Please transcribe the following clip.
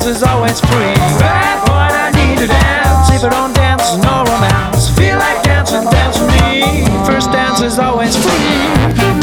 is always free. Bad boy, I need to dance. If I don't dance, no romance. Feel like dancing, dance with me. First dance is always free.